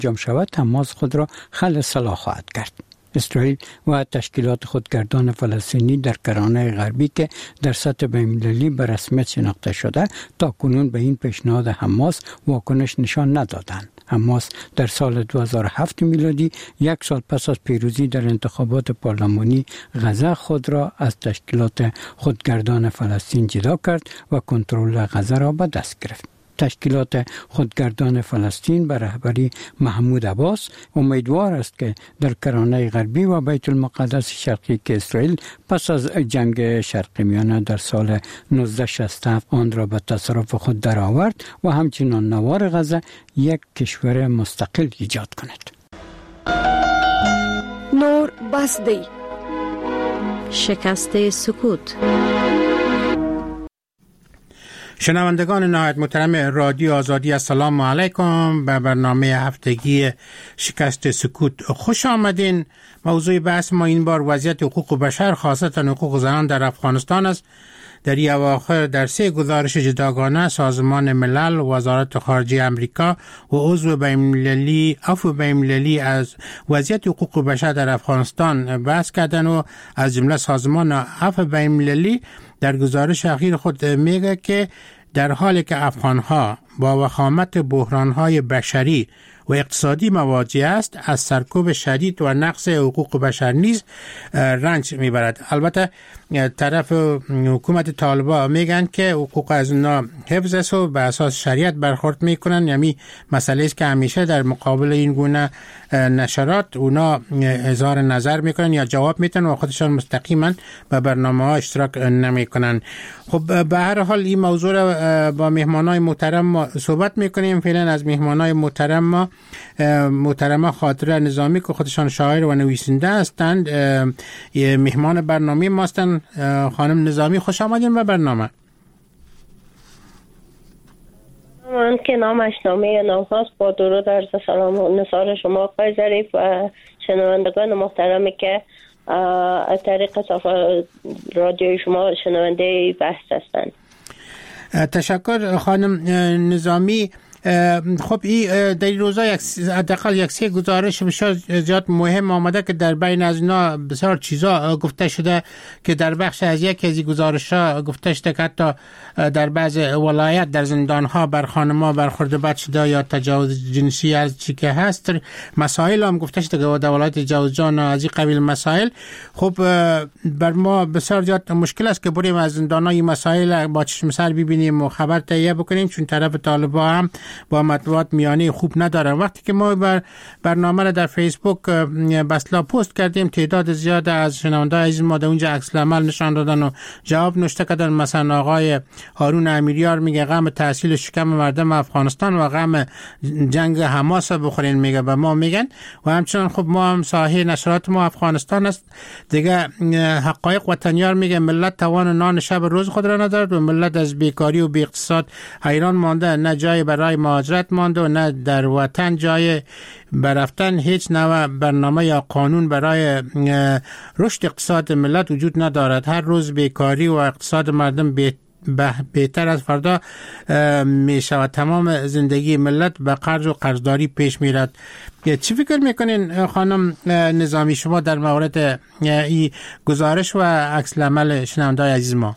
انجام شود حماس خود را خل سلاح خواهد کرد. اسرائیل و تشکیلات خودگردان فلسطینی در کرانه غربی که در سطح بین‌المللی به رسمیت شناخته شده تا کنون به این پیشنهاد حماس واکنش نشان ندادند. حماس در سال 2007 میلادی، یک سال پس از پیروزی در انتخابات پارلمانی غزه، خود را از تشکیلات خودگردان فلسطین جدا کرد و کنترل غزه را به دست گرفت. تشکیلات خودگردان فلسطین به رهبری محمود عباس امیدوار است که در کرانه غربی و بیت المقدس شرقی که اسرائیل پس از جنگ شرق میانه در سال 1967 آن را به تصرف خود درآورد و همچنین نوار غزه یک کشور مستقل ایجاد کند. نور بسدی، شکست سکوت. شنوندگان نهایت محترم رادیو آزادی، السلام علیکم. به برنامه هفتگی شکست سکوت خوش آمدین. موضوع بحث ما این بار وضعیت حقوق بشر، خاصتا حقوق زنان در افغانستان است. در این اواخر در 3 گزارش جداگانه سازمان ملل، وزارت خارجه امریکا و عضو بین‌المللی از وضعیت حقوق بشر در افغانستان بحث کردن و از جمله سازمان عفو بین‌المللی در گزارش اخیر خود میگه که در حالی که افغانها با وخامت بحرانهای بشری و اقتصادی مواجه است، از سرکوب شدید و نقض حقوق بشر نیز رنج میبرد. البته طرف حکومت طالبان میگن که حقوق از اونا حفظ است و به اساس شریعت برخورد میکنن. یعنی مسئله است که همیشه در مقابل این گونه نشرات اونا اظهار نظر میکنن یا جواب میتن و خودشان مستقیما به برنامه ها اشتراک نمیکنن. خب به هر حال این موضوع را با مهمانای محترم ما صحبت میکنیم. فعلا از مهمانای محترم خاطره نظامی که خودشان شاعر و نویسنده هستند مهمان برنامه ما هستند. خانم نظامی خوش آمدین به برنامه. من که نامش نامه نام هاست، با درود عرض سلام و نثار شما آقای ظریف و شنوندگان محترمی که از طریق رادیوی شما شنونده بحث هستند. تشکر خانم نظامی. خب این در روزا حداقل 3 گزارش بسیار زیاد مهم آمده که در بین از اینا بسیار چیزا گفته شده که در بخش از یک از این گزارش‌ها گفته شده که حتی در بعض ولایت در زندان‌ها بر خانم‌ها برخورد بد شده یا تجاوز جنسی از چی که هست. مسائل هم گفته شده که در ولایت جوزجان از این قبیل مسائل. خب بر ما بسیار زیاد مشکل است که بریم از زندان‌ها این مسائل با چشم سر ببینیم و خبر تهیه بکنیم، چون طرف طالبان هم با مطبوعات میانه خوب ندارن. وقتی که ما برنامه را در فیسبوک بسلا پست کردیم، تعداد زیاد از شنونده‌های عزیز ما در اونجا عکس العمل نشان دادن و جواب نوشته کردن. مثلا آقای هارون امیریار میگه غم تحصیل شکم مردم افغانستان و غم جنگ حماس بخورین میگه به ما میگن. و همچنان خب ما هم ساحه نشرات ما افغانستان است دیگه. حقایق وطنیار میگه ملت توان نان شب روز خود را ندارد و ملت از بیکاری و بی اقتصاد حیران مانده، نه جای برای مهاجرت مانده و نه در وطن جای برفتن. هیچ نوع برنامه یا قانون برای رشد اقتصاد ملت وجود ندارد. هر روز بیکاری و اقتصاد مردم بهتر از فردا می شود. تمام زندگی ملت به قرض و قرضداری پیش می رد. چی فکر میکنین خانم نظامی شما در مورد این گزارش و عکس العمل شنونده‌های عزیز ما؟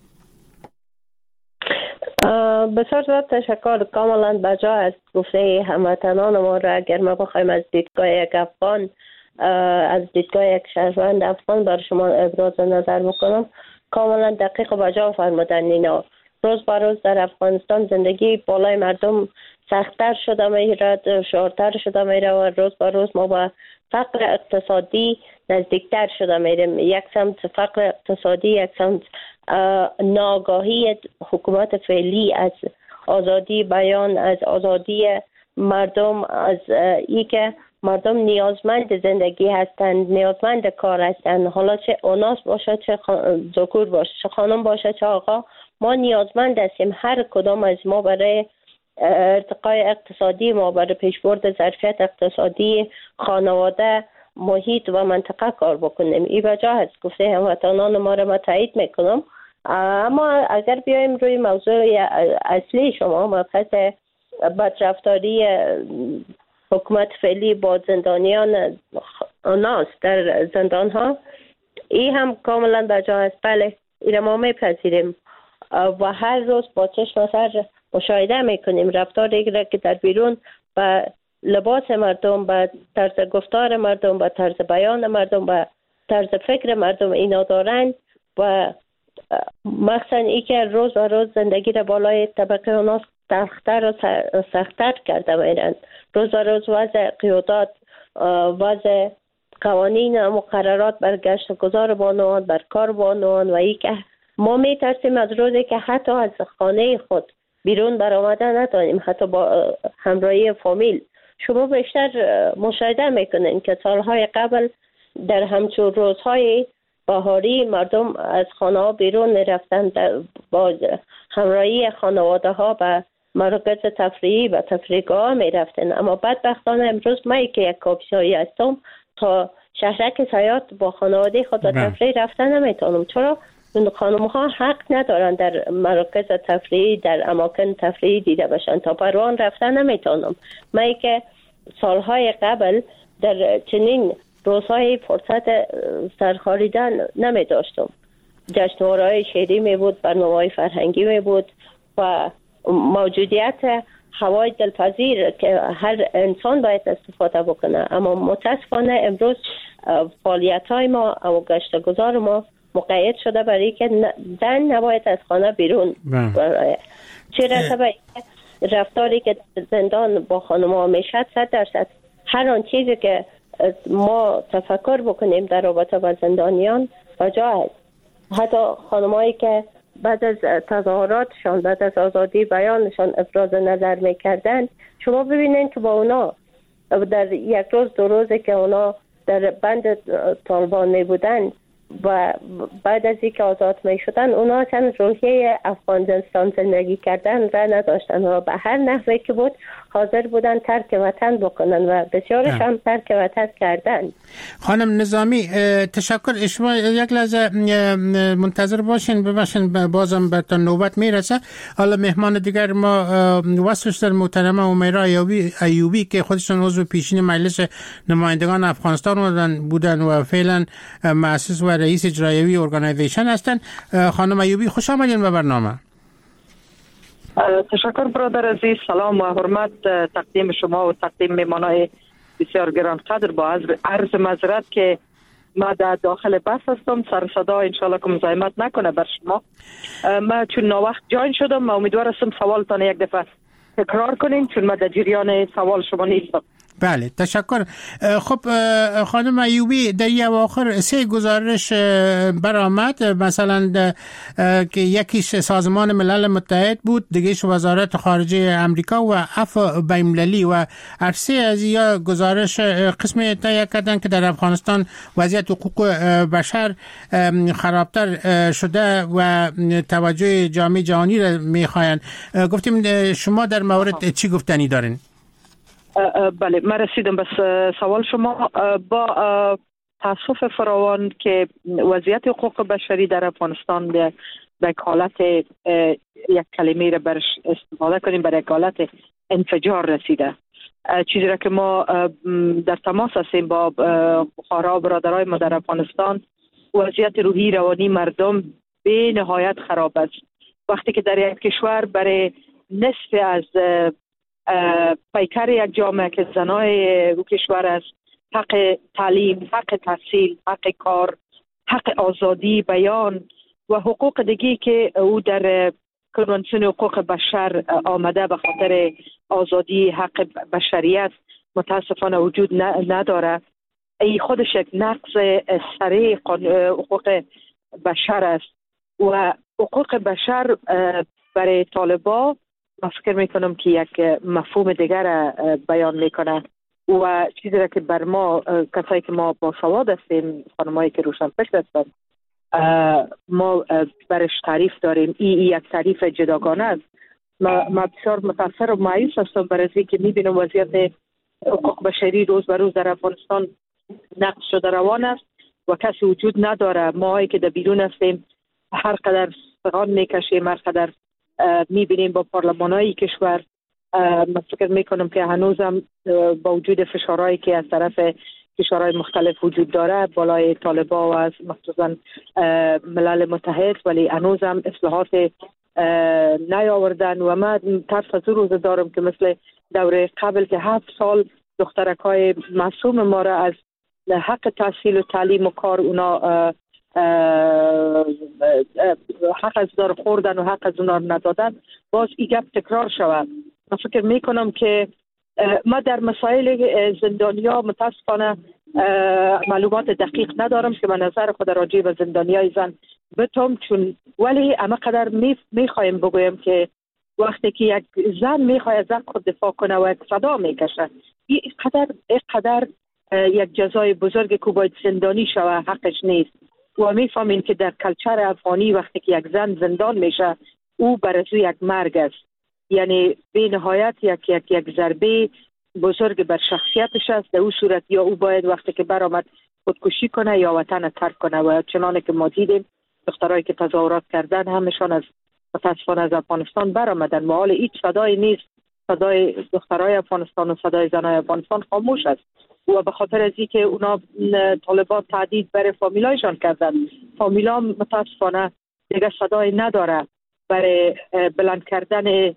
بسیار زیاد تشکر. کاملا بجا است گفته هموطنان ما را. اگر ما بخوایم از دیدگاه یک افغان، از دیدگاه یک شهروند افغان بر شما ابراز نظر بکنم، کاملا دقیق و بجا فرمودن اینا. روز به روز در افغانستان زندگی بالای مردم سخت‌تر شده میرد، دشوارتر شده میره و روز به روز ما با فقر اقتصادی نزدیکتر شده میریم. یک سمت فقر اقتصادی، یک سمت ناآگاهی حکومت فعلی از آزادی بیان، از آزادی مردم، از ای که مردم نیازمند زندگی هستند، نیازمند کار هستند. حالا چه اوناس باشه، چه ذکور باشه، چه خانم باشه، چه آقا، ما نیازمند هستیم. هر کدام از ما برای ارتقای اقتصادی ما، برای پیشبرد ظرفیت اقتصادی خانواده، محیط و منطقه کار بکنیم. این بجا هست گفته هموطنان ما را. من تایید میکنم. اما اگر بیایم روی موضوع اصلی شما، مبحث بدرفتاری حکومت فعلی با زندانیان ناس در زندان ها، این هم کاملا بجا است. بله، این ما میپذیریم و هر روز با چشم سر مشاهده میکنیم رفتاری که در بیرون با لباس مردم، با طرز گفتار مردم، با طرز بیان مردم، با طرز فکر مردم اینا دارن و مخصوصا ای که روز و روز زندگی را بالای طبقه اوناس سخت‌تر و سخت‌تر کرده میرن. روز و روز وضع قیادات، وضع قوانین مقررات بر گشت گذار بانوان، بر کار بانوان و ای که ما میترسیم از روزی که حتی از خانه خود بیرون برآمده نتونیم، حتی با همراهی فامیل. شما بیشتر مشاهده میکنین که سالهای قبل در همچون روزهای بهاری مردم از خانه ها بیرون میرفتن با همراهی خانواده ها به مراکز تفریحی و تفریحگاه میرفتن. اما بدبختانه امروز من که یک کاپیسایی هستم تا شهرک سیاحت با خانواده خود به تفریح رفتن نمیتونم، چرا خانم ها حق ندارن در مراکز تفریحی، در اماکن تفریحی دیده باشن. تا پروان رفتن نمیتونم. من که سالهای قبل در چنین روزهای فرصت سرخاریدن نمی داشتم. جشنواره‌های شعری می بود، برنامه‌های فرهنگی می بود و موجودیت هوای دلپذیر که هر انسان باید استفاده بکنه. اما متاسفانه امروز فعالیت‌های ما و گشتگذار ما مقید شده برای که زن نباید از خانه بیرون برای چه رسبه رفتاری که زندان با خانم‌ها میشد 100% هر آن چیزی که ما تفکر بکنیم در رابطه با زندانیان بجا است. حتی خانمایی که بعد از تظاهراتشان، بعد از آزادی بیانشان ابراز نظر میکردن، شما ببینید که با اونا در یک روز دو روزی که اونا در بند طالبان می بودن و بعد از اینکه آزاد می شدن، اونا اصلا روحیه افغانستان زندگی کردن را نداشتن و به هر نحوی که بود حاضر بودن ترک وطن بکنن و بسیارش هم ترک وطن کردن. خانم نظامی تشکر. شما یک لحظه منتظر باشین، ببخشین بازم به تا نوبت میرسه. حالا مهمان دیگر ما واسطش در محترمه امیرا ایوبی که خودشون عضو پیشین مجلس نمایندگان افغانستان بودن و فعلا مؤسس و رئیس اجرایی ارگانایزیشن هستن. خانم ایوبی خوش آمدین به برنامه. تشکر برادر عزیز. سلام و حرمت تقدیم شما و تقدیم مهمانای بسیار گرانقدر. با عرض معذرت که ما در داخل بس هستم، سر صدا انشالله که مزاحمت نکنه بر شما. ما چون ناوقت جاین شدم، ما امیدوار هستم سوالتان یک دفعه تکرار کنین چون ما در جریان سوال شما نیستم. بله تشکر. خب خانم ایوبی، در یک اواخر 3 گزارش برآمد، مثلا که یکیش سازمان ملل متحد بود، دیگهش وزارت خارجه امریکا و عفو بین‌المللی و عرصه از یا گزارش قسمی تهیه کردن که در افغانستان وضعیت حقوق بشر خرابتر شده و توجه جامعه جهانی را میخواین. گفتیم شما در مورد چی گفتنی دارین؟ بله، من رسیدم به سوال شما. با تاسف فراوان که وضعیت حقوق بشری در افغانستان به حالت یک کلمه را برش استفاده کنیم، برای حالت انفجار رسیده. چیزی را که ما در تماس هستیم با بخارا و برادرای ما در افغانستان، وضعیت روحی روانی مردم به نهایت خراب است. وقتی که در یک کشور برای نصف از پیکر یک جامعه که زنای او کشور است، حق تعلیم، حق تحصیل، حق کار، حق آزادی بیان و حقوق دیگی که او در کنوانسیون حقوق بشر آمده به خاطر آزادی حق بشریت متاسفانه وجود نداره، ای خودش یک نقض سریع حقوق بشر است. و حقوق بشر برای طالبان من فکر میکنم که یک مفهوم دیگر بیان میکنه و چیزی را که بر ما کسایی که ما با سواد هستیم، خانمایی که روشن فکر هستن، ما برش تعریف داریم. یک تعریف جداگانه است. ما بسیار متاثر و مایوس هستم برای اینکه میبینم وضعیت حقوق بشری روز به روز در افغانستان نقض شده روان است و کسی وجود نداره. ما که در بیرون هستیم هر قدر سخن میکشیم، هر قدر میبینیم با پارلمانای کشور من فکر میکنم که هنوزم با وجود فشارهایی که از طرف کشورهای مختلف وجود داره بالای طالبان و از مخصوصا ملل متحد، ولی هنوزم اصلاحات نیاوردن و من ترس از روز دارم که مثل دوره قبل که 7 سال دخترکای معصوم ما را از حق تحصیل و تعلیم و کار اونا حق از دار خوردن و حق از اونا ندادن، باز این گپ تکرار شود. من فکر میکنم که ما در مسائل زندانیا متاسفانه معلومات دقیق ندارم که من نظر خود راجع به زندانیای زن بتم، چون ولی اما قدر میخوایم بگویم که وقتی که یک زن میخواد از حق خود دفاع کنه و یک صدا میکشه، این قدر یک جزای بزرگ که باید زندانی شوه حقش نیست. و میفهمین که در کلچر افغانی وقتی که یک زن زندان میشه او برای یک مرگ است، یعنی به نهایت یک ضربه بزرگ بر شخصیتش است. در اون صورت یا او باید وقتی که برآمد خودکشی کنه یا وطن ترک کنه. و چنانه که ما دیدیم دخترایی که تظاهرات کردن همشان از متاسفانه از افغانستان برآمدن و حال هیچ صدای نیست. صدای دخترای افغانستان و صدای زنای افغانستان خاموش است و به خاطر از اینکه اونا طالبان تهدید برای فامیلایشان کردن، فامیلا متاسفانه دیگه صدای نداره برای بلند کردن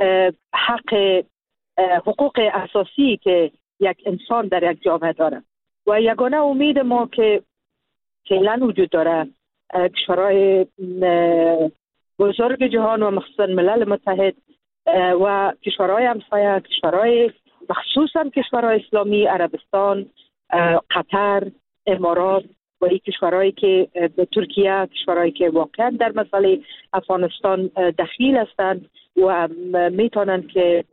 حقوق اساسی که یک انسان در یک جامعه داره. و یگانه امید ما که فعلا وجود داره کشورهای بزرگ جهان و مخصوصا ملل متحد و کشورهای همسایه، کشورهای مخصوصا کشورهای اسلامی، عربستان، قطر، امارات و این کشورهایی که ترکیه، کشورهایی که واقعا در مسئله افغانستان دخیل هستند و میتونن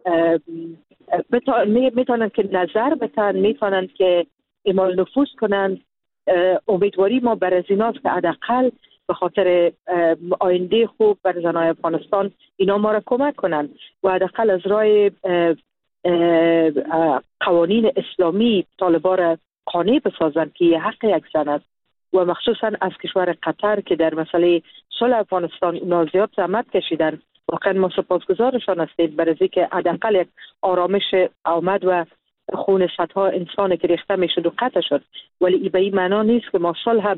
که نظر بتن، میتونن که اعمال نفوذ کنن. امیدواری ما بر از ایناست که حداقل به خاطر آینده خوب بر زنای افغانستان اینا ما را کمک کنن و حداقل از راه قوانین اسلامی طالبان را قانع بسازن که حق یک زن است. و مخصوصا از کشور قطر که در مسئله صلح افغانستان اونا زیاد زحمت کشیدن، واقعا ما سپاسگزارشان هستیم برای اینکه حداقل یک آرامش آمد و خون صدها انسان که ریخته میشد و قطع شد. ولی این به این معنا نیست که ما صلح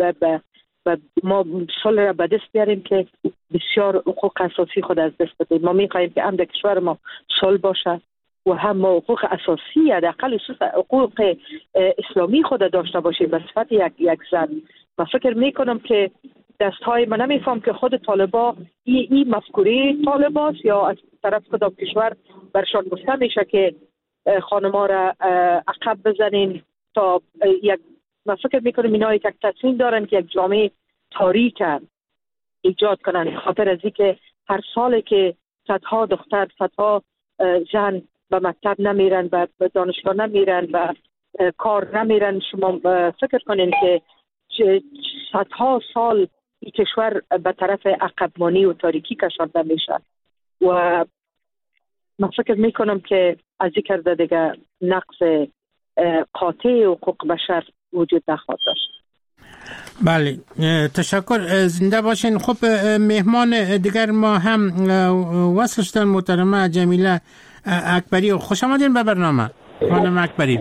را به دست بیاریم که بسیار حقوق اساسی خود از دست بدیم. ما میخواهیم که هم در کشور ما صلح باشه و هم ما حقوق اساسی حداقل حقوق اسلامی خود داشته باشیم به صفت یک زن. من فکر میکنم که دستهای من نمیفهم که خود طالبا این مفکوره طالباست یا از طرف کدام کشور برشان گفته میشه که خانم‌ها را عقب بزنین تا یک. من فکر میکنم اینا یک تصمیم دارن که یک جامعه تاریک ایجاد کنن، خاطر از اینکه هر سال که صدها دختر، صدها زن به مکتب نمیرن، به دانشگاه نمیرن، به کار نمیرن، شما فکر کنین که صدها سال این کشور به طرف عقبمانی و تاریکی کشانده میشه. و من فکر میکنم که از این کرده دیگه نقص قاطع حقوق بشر وجود نخواهد داشت. بله، تشکر، زنده باشین. خب مهمان دیگر ما هم وصل شدن محترمه جمیله اکبری. خوش آمدین به برنامه خانم اکبری.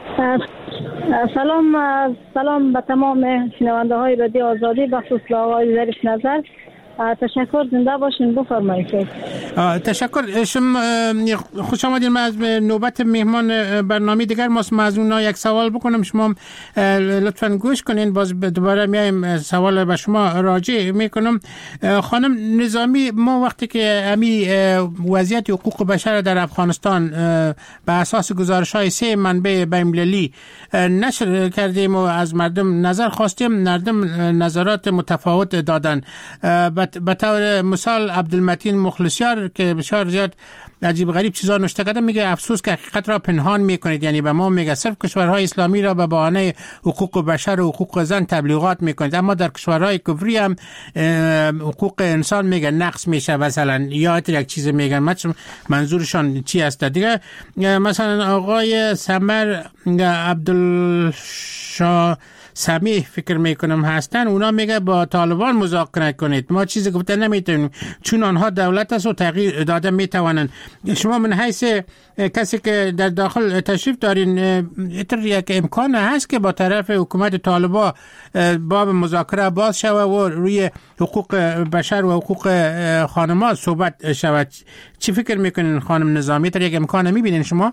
سلام به تمام شنونده های رادیو آزادی، بخصوص آقای ظریف نظر. تشکر، زنده باشین، بفرمایید. تشکر. شما خوش آمدین. من از نوبت مهمان برنامه دیگر از اونها یک سوال بکنم، شما لطفاً گوش کنین. باز دوباره میایم سوال به شما راجع میکنم. خانم نظامی، ما وقتی که امی وضعیت حقوق بشر در افغانستان به اساس گزارش‌های 3 منبع بین‌المللی نشر کردیم و از مردم نظر خواستیم، مردم نظرات متفاوت دادن. به طور مثال عبدالمتین مخلصیار که بسیار زیاد عجیب غریب چیزا نوشته کرده، میگه افسوس که حقیقت را پنهان میکنید. یعنی به ما میگه صرف کشورهای اسلامی را به بهانه حقوق بشر و حقوق زن تبلیغات میکنید، اما در کشورهای کفری هم حقوق انسان میگه نقص میشه. مثلا یا یک چیز میگن، منظورشان چی است دیگه. مثلا آقای سمر سمیح فکر میکنم هستن، اونا میگه با طالبان مذاکره کنید، ما چیزی گفته نمیتونیم چون آنها دولت است و تغییر داده میتوانند. شما من حیث کسی که در داخل تشریف دارین یک امکان هست که با طرف حکومت طالبان باب مذاکره باز شود و روی حقوق بشر و حقوق خانم‌ها صحبت شود؟ چی فکر میکنین خانم نظامی؟ یک امکان میبینین شما؟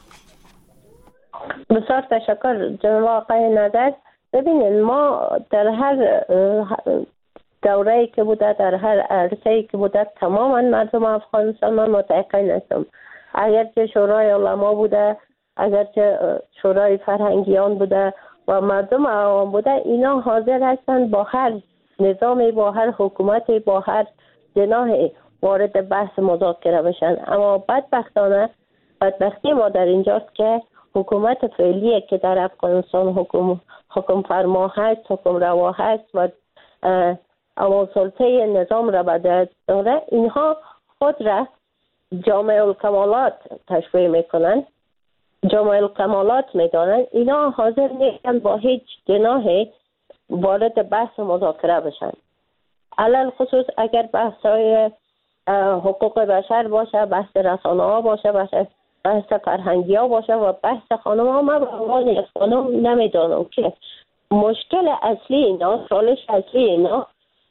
بسیار تشکر جناب آقای نظر. ببینید ما در هر دوره‌ای که بوده، در هر عرصه‌ای که بوده، تماما مردم افغانستان من متأکد هستم، اگرچه شورای علما بوده، اگرچه شورای فرهنگیان بوده و مردم عوام بوده، اینا حاضر هستند با هر نظامی، با هر حکومتی، با هر جناحی وارد بحث مذاکره بشن. اما بدبختی ما در اینجاست که حکومت فعلی که در افغانستان حکم فرما هست، حکم روا هست و اما سلطه نظام را به دست داره، اینها خود را جامع الکمالات تشبیه میکنن، جامع الکمالات میدانن. اینا حاضر نیستن با هیچ جناحی وارد بحث مذاکره بشن. علل خصوص اگر بحث‌های حقوق بشر باشه، بحث رسانه ها باشه، بحث فرهنگی ها باشه و بحث خانم ها، من به عنوان خانم نمیدانم که مشکل اصلی اینا، چالش اصلی اینا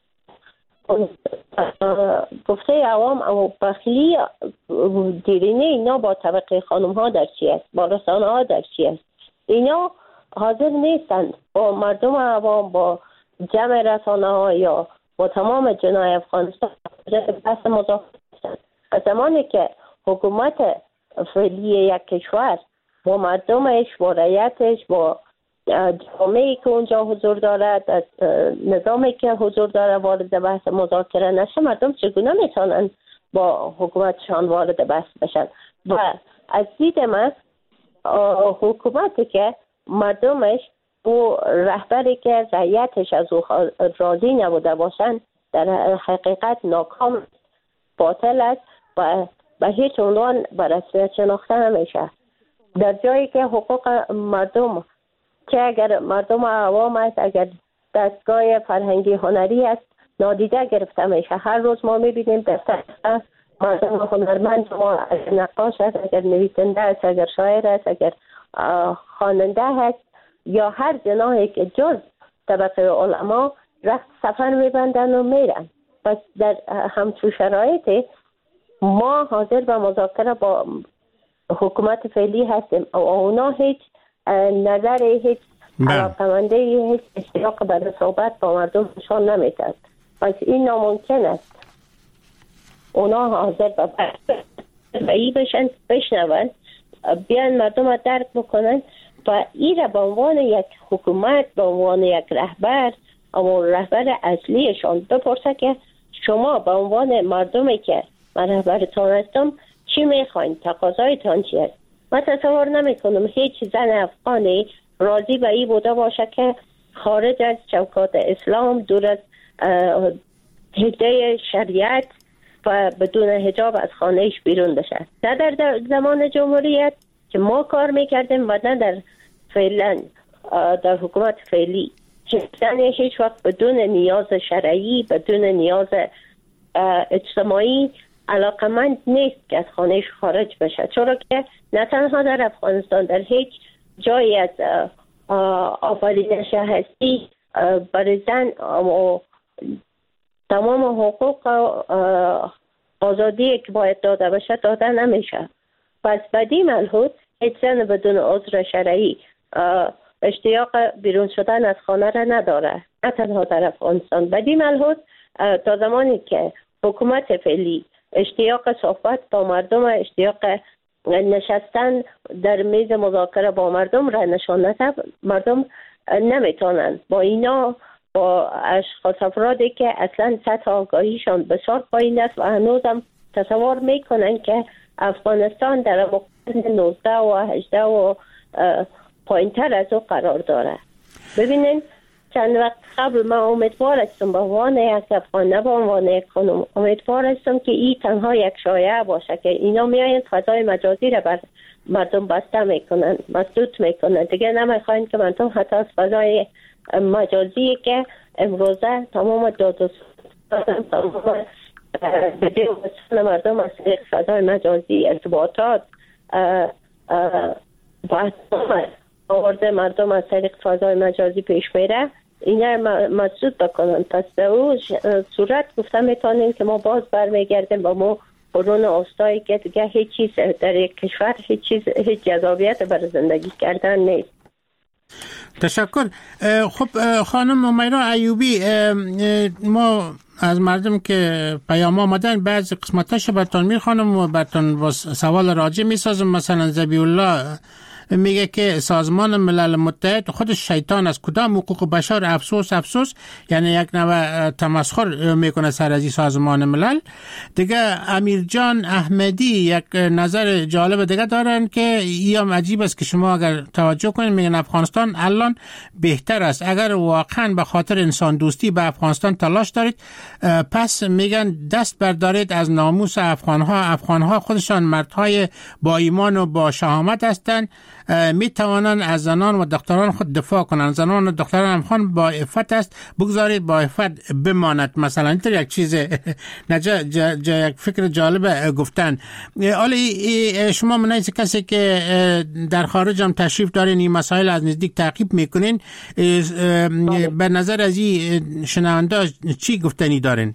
گفته عوام اما بخیلی دیرینه اینا با طبقه خانم ها در چی است، با رسانه ها در چی است. اینا حاضر نیستند با مردم عوام، با جمع رسانه ها یا با تمام جناح افغانستان بحث مذاکره کنند. زمانی که حکومت فعلی یک کشور با مردمش، با رعیتش، با جامعه‌ای که اونجا حضور دارد، نظامی که حضور داره وارد بحث مذاکره نشه، مردم چگونه میتونن با حکومتشان وارد بحث بشن؟ و از دید من حکومتی که مردمش و رهبری که رعیتش از او راضی نبوده باشن در حقیقت ناکام، باطل است و به هیچ عنوان به رسمیت شناخته نمیشه. در جایی که حقوق مردم، که اگر مردم عوام است، اگر دستگاه فرهنگی هنری است، نادیده گرفته میشه. هر روز ما میبینیم دفتر مردم هنرمند، ما اگر نقاش است، اگر نویسنده است، اگر شاعر است، اگر خواننده هست یا هر جناحی که جز طبقه علما رخت سفر میبندن و میرن. پس در همچون شرایطی ما حاضر به مذاکره با حکومت فعلی هستیم و اونا هیچ نظر، هیچ علاقمنده، هیچ اشتیاق به صحبت با مردم نشان نمیدهد. پس این ناممکن است. اونا حاضر به ای بشن، بشنون، بیان مردم را درک بکنن و این را به عنوان یک حکومت، به عنوان یک رهبر، اما رهبر اصلیشان بپرسه که شما به عنوان مردمی که من رهبرتان هستم چی میخواین؟ تقاضایتان چی است؟ من تصور نمی کنم هیچ زن افغانی راضی به این بوده باشه که خارج از چوکات اسلام، دور از حده شریعت و بدون حجاب از خانهش بیرون بشه. نه در زمان جمهوریت که ما کار میکردیم و نه در فعلا در حکومت فعلی، زنی هیچ وقت بدون نیاز شرعی، بدون نیاز اجتماعی علاقمند نیست که از خانهش خارج بشه. چرا که نه تنها در افغانستان، در هیچ جایی از آفرینش هستی برای زن تمام حقوق آزادی که باید داده بشه داده نمیشه. پس بدی ملحوظ هیچ زن بدون عذر شرعی اشتیاق بیرون شدن از خانه را نداره، نه تنها در افغانستان. بدی ملحوظ تا زمانی که حکومت فعلی اشتیاق صحبت با مردم، اشتیاق نشستن در میز مذاکره با مردم را نشان نده، مردم نمیتونن با اینا، با اشخاص افرادی که اصلا سطح آگاهیشان بسیار پایین است و هنوزم تصور میکنن که افغانستان در مقرن 19 و 18 و پایینتر از او قرار داره. ببینین چند وقت قبل من امیدوار هستم به عنوان یک افغان، نه به عنوان یک خانم، امیدوار هستم که این تنها یک شایعه باشه که اینا میایند فضای مجازی را بر مردم بسته میکنن، مسدود میکنن، دیگه نمیخواین که مردم حتی از فضای مجازی که امروزه تمام دادستان تمام بدون وسیله مردم از طریق فضای مجازی ارتباطات باید آورده مردم از طریق فضای مجازی پیش میره، اینا مسدود بکنن. پس در اون صورت گفته میتونیم که ما باز برمیگردیم با ما قرون اوستایی که دیگه هیچ چیز در یک کشور هیچ جذابیت برای زندگی کردن نیست. تشکر. خب خانم امیرا ایوبی، ما از مردم که پیام آمدن بعضی قسمتاش براتون میخوانم و براتون سوال راجع میسازم. مثلا زبی الله میگه که سازمان ملل متحد خودش شیطان از کدام حقوق بشر؟ افسوس، یعنی یک نوع تمسخر میکنه سر از این سازمان ملل. دیگه امیر جان احمدی یک نظر جالب دیگه دارن که این عجیب است که شما اگر توجه کنید میگن افغانستان الان بهتر است. اگر واقعا به خاطر انسان دوستی به افغانستان تلاش دارید پس میگن دست بردارید از ناموس افغانها خودشان مردهای با ایمان و با شهامت هستند، می توانند از زنان و دختران خود دفاع کنند. زنان و دختران افغان با عفت است، بگذارید با عفت بماند. مثلا اینطور یک چیز یک فکر جالب گفتن. حالا شما من از کسی که در خارج هم تشریف دارین این مسائل از نزدیک تعقیب میکنین، به نظر از این شنونده چی گفتنی دارین؟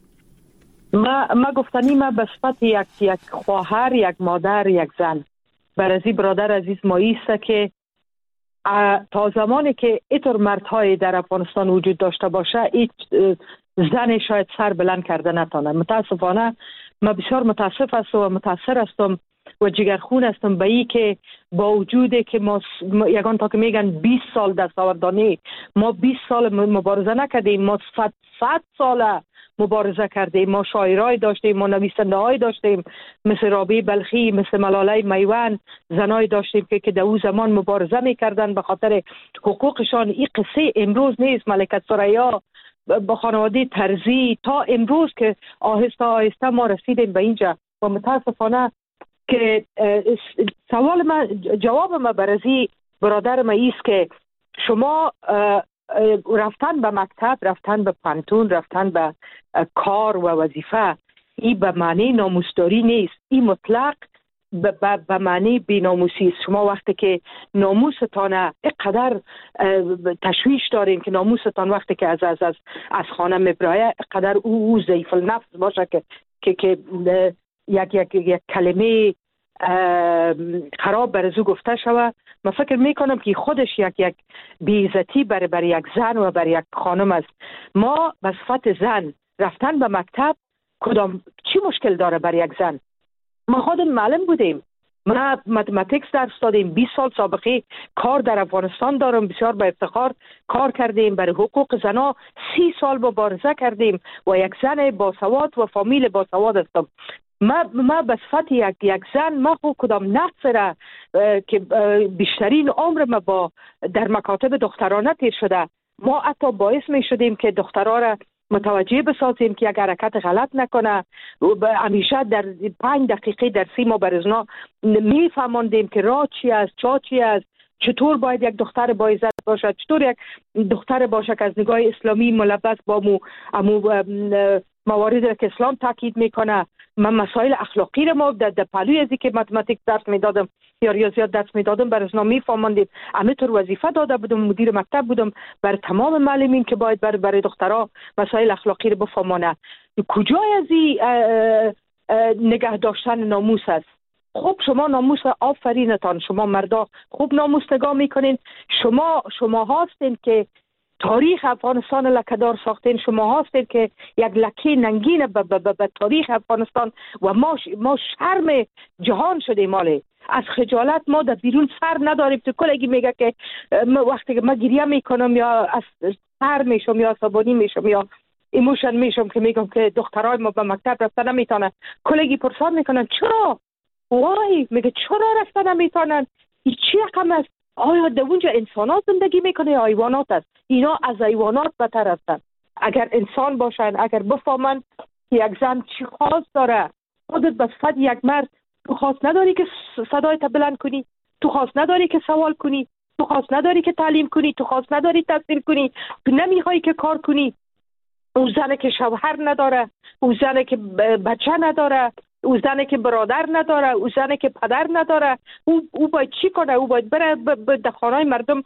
ما گفتنی ما به صفت یک خواهر، یک مادر، یک زن برازی برادر عزیز ما ایست که تا زمانی که اینطور مردهای در افغانستان وجود داشته باشه هیچ زن شاید سر بلند کرده نتانه. متاسفانه ما بسیار متاسف هستم و متاثر هستم و جگرخون هستم به این که با وجود که ما یگان تا که میگن 20 سال دستاوردانی، ما 20 سال مبارزه نکردیم، ما 100 سال مبارزه کردیم، ما شاعرای داشتیم، ما نویسنده های داشتیم مثل رابعه بلخی، مثل ملاله میوند، زنای داشتیم که در اون زمان مبارزه میکردن به خاطر حقوقشان. این قصه امروز نیست. ملکه ثریا با خانواده ترزی تا امروز که آهسته آهسته ما رسیدیم به اینجا. و متاسفانه که جواب ما برازی برادر ما ایست که شما رفتن به مکتب، رفتن به پانتون، رفتن به کار و وظیفه، این به معنی ناموسداری نیست. این مطلق به معنی بی‌ناموسی است. شما وقتی که ناموستان اینقدر تشویش دارین که ناموستان وقتی که از خانه میبرایه اینقدر او ضعیف النفس باشه که یک کلمه خراب برزو گفته شود. من فکر میکنم که خودش یک بی‌عزتی برای یک زن و برای یک خانم است. ما به صفت زن رفتن به مکتب چی مشکل داره برای یک زن؟ ما خودم معلم بودیم، ما متماتیکس درس دادیم، 20 سال سابقه کار در افغانستان دارم، بسیار با افتخار کار کردیم برای حقوق زنا، 30 سال مبارزه کردیم و یک زن باسواد و فامیل باسواد هستم. ما به صفت یک زن ما کدام نقص را که بیشترین عمر ما در مکاتب دخترانه تیر شده، ما حتی باعث می شدیم که دخترها را متوجه بسازیم که یک حرکت غلط نکنه. همیشه در 5 دقیقه درسی ما برزنا می فهماندیم که راه چی است، چا چی است، چطور باید یک دختر با عزت باشد، چطور یک دختر باشه که از نگاه اسلامی ملبس با مواردی که اسلام تاکید میکنه. من مسائل اخلاقی رو ما در پهلوی ازی که متماتیک درس میدادم یا ریاضیات درس میدادم برازنا میفهماندیم. همینطور وظیفه داده بودم، مدیر مکتب بودم برای تمام معلمین که باید برای دخترها مسائل اخلاقی رو بفهمانه. کجای ازی نگه داشتن ناموس است؟ خب شما ناموس آفرینتان، شما مردا خوب ناموس نگاه میکنین. شما هستین که تاریخ افغانستان لکه‌دار ساختین، شما هستید که یک لکه ننگین به تاریخ افغانستان و ما شرم جهان شدیم. ماله از خجالت ما در بیرون سر نداریم. تو کلگی میگه که وقتی که من گریه میکنم یا از سر میشم یا عصبانی میشم یا ایموشن میشم که میگم که دخترای ما به مکتب رفتن نمیتونن، کلگی پرسان میکنن چرا؟ وای میگه چرا رفتن نمیتونن؟ این چی رقم است؟ آیا در اونجا انسانات زندگی میکنه یا حیوانات است؟ اینا از حیوانات بدتر هستند. اگر انسان باشن، اگر بفهمن یک زن چی خواست داره، خودت به صفت یک مرد تو خواست نداری که صدایت بلند کنی، تو خواست نداری که سوال کنی، تو خواست نداری که تعلیم کنی، تو خواست نداری تحصیل کنی، تو نمیخوای که کار کنی. اون زنه که شوهر نداره، اون زنه که بچه نداره، اون زنه که برادر نداره، اون زنه که پدر نداره، او باید چی کنه؟ او باید بره به خانه‌های مردم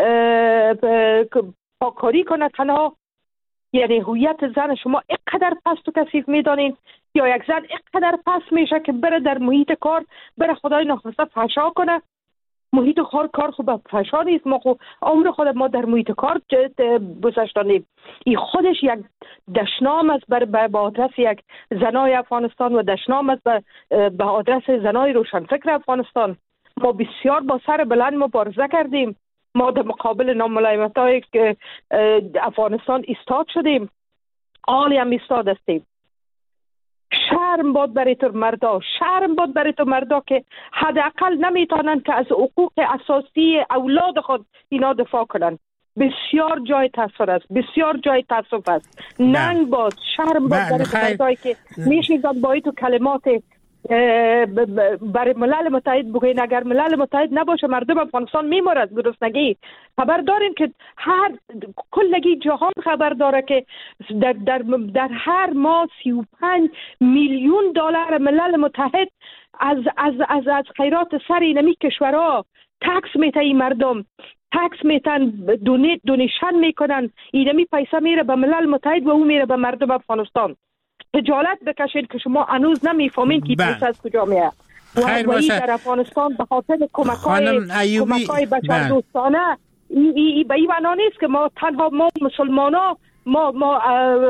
پاکاری کنه تنها. یعنی هویت زن شما اینقدر پست و کثیف میدانین، یا یک زن اینقدر پست میشه که بره در محیط کار بره خدای ناخواسته فحشا کنه. محیط کار خوب فحشا نیست، ما خود عمر خود ما در محیط کار گذاشتیم. این خودش یک دشنام است به آدرس یک زنای افغانستان و دشنام است به آدرس زنای روشنفکر افغانستان. ما بسیار با سر بلند مبارزه کردیم، ما در مقابل ناملایمت‌های افغانستان ایستاد شدیم، عالی هم ایستاد هستیم. شرم باد برای تو مردا، شرم باد برای تو مردا که حداقل نمیتونن که از حقوق اساسی اولاد خود اینا دفاع کنن. بسیار جای تأثیر است، بسیار جای تأسف است. ننگ باد، شرم باد برای تو مردایی که میشنیدن با تو کلمات برای ملل متحد بگوین اگر ملل متحد نباشه مردم افغانستان میمرد از گرسنگی. خبر داریم که کلگی جهان خبر داره که در هر ماه 35 میلیون دلار ملل متحد از خیرات سر اینمی کشورها تکس میته. این مردم تکس میتن، دونیشن میکنن، اینمی پیسه میره به ملل متحد و او میره به مردم افغانستان. خجالت بکشید که شما هنوز نمیفهمین که پیسه از کجا میاد. خیر باشه. در افغانستان به خاطر کمک‌های بشردوستانه ای به این معنا نیست که ما تنها ما مسلمانا ما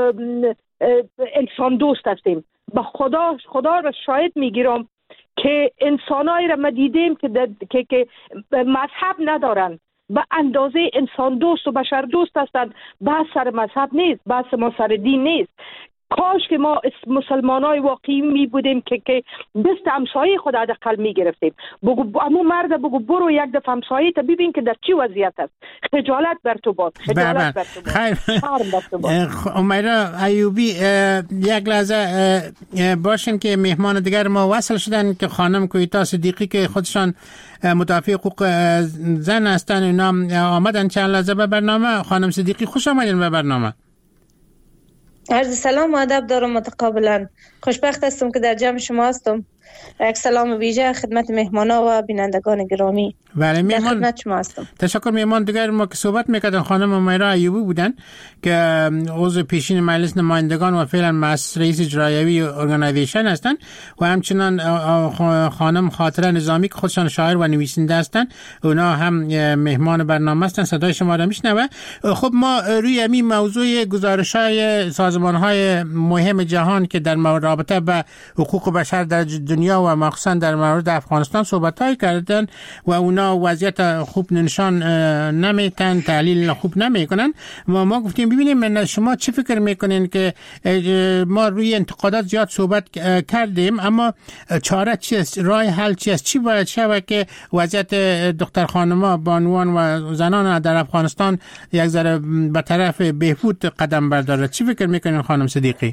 انسان دوست هستیم. به خدا را شاهد میگیرم که انسانایی را ما دیدیم که مذهب ندارن، به اندازه انسان دوست و بشر دوست هستند. بحث سر مذهب نیست، بحث ما سر دین نیست. کاش که ما مسلمانای واقعی می بودیم که دست همسایه خود حداقل می گرفتیم. بگو امو مرد بگو برو یک دفعه همسایه تا ببین که در چی وضعیت است. خجالت بر تو باد، خجالت بر تو باد. امیرا ایوبی یک لحظه باشین که مهمان دیگر ما وصل شدن که خانم کویتا صدیقی که خودشان مدافع حقوق زن هستن، اینا آمدن چند لحظه به برنامه. خانم صدیقی خوش آمدین به برنامه. عرض سلام و ادب دارم متقابلا. خوشبخت هستم که در جمع شما هستم. یک سلام ویژه خدمت مهمانا و بینندگان گرامی. بله در خدمت شما هستم. تشکر. مهمان دیگر ما که صحبت میکردن خانم امیرا ایوبی بودن که عضو پیشین مجلس نمایندگان و فعلا رئیس اجرایی ارگانایزیشن هستن و همچنان خانم خاطره نظامی که خودشان شاعر و نویسنده هستن، اونا هم مهمان برنامه هستن. صدای شما را میشنوه. خب ما روی همین موضوع گزارش‌های سازمان‌های مهم جهان که در رابطه با حقوق بشر در دنیا و مخصوصا در مورد افغانستان صحبت‌های کردن و اونا وضعیت خوب نشان نمیتن، تحلیل خوب نمیکنن. ما گفتیم ببینیم شما چی فکر میکنین که ما روی انتقادات زیاد صحبت کردیم، اما چاره چی است؟ راه حل چی است؟ چی باید شود که وضعیت دختر خانما، بانوان و زنان در افغانستان یک ذره به طرف بهبود قدم برداره؟ چی فکر میکنین خانم صدیقی؟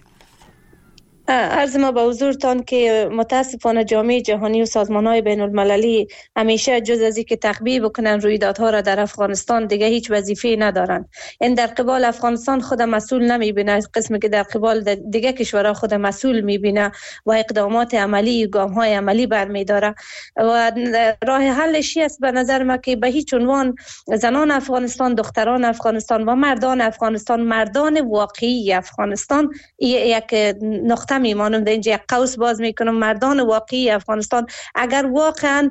عرض ما به حضورتان که متاسفانه جامعه جهانی و سازمان‌های بین المللی همیشه جز از اینکه تخبیه بکنن رویدادها را در افغانستان دیگه هیچ وظیفه‌ای ندارن. این در قبال افغانستان خود مسئول نمیبینه، قسمی که در قبال دیگه کشورها خود مسئول میبینه و اقدامات عملی، گام‌های عملی برمی‌داره. و راه حلش است به نظر من که به هیچ عنوان زنان افغانستان، دختران افغانستان و مردان افغانستان، مردان واقعی افغانستان، یک نقطه میمانم در اینجا یک قوس باز میکنم. مردان واقعی افغانستان اگر واقعا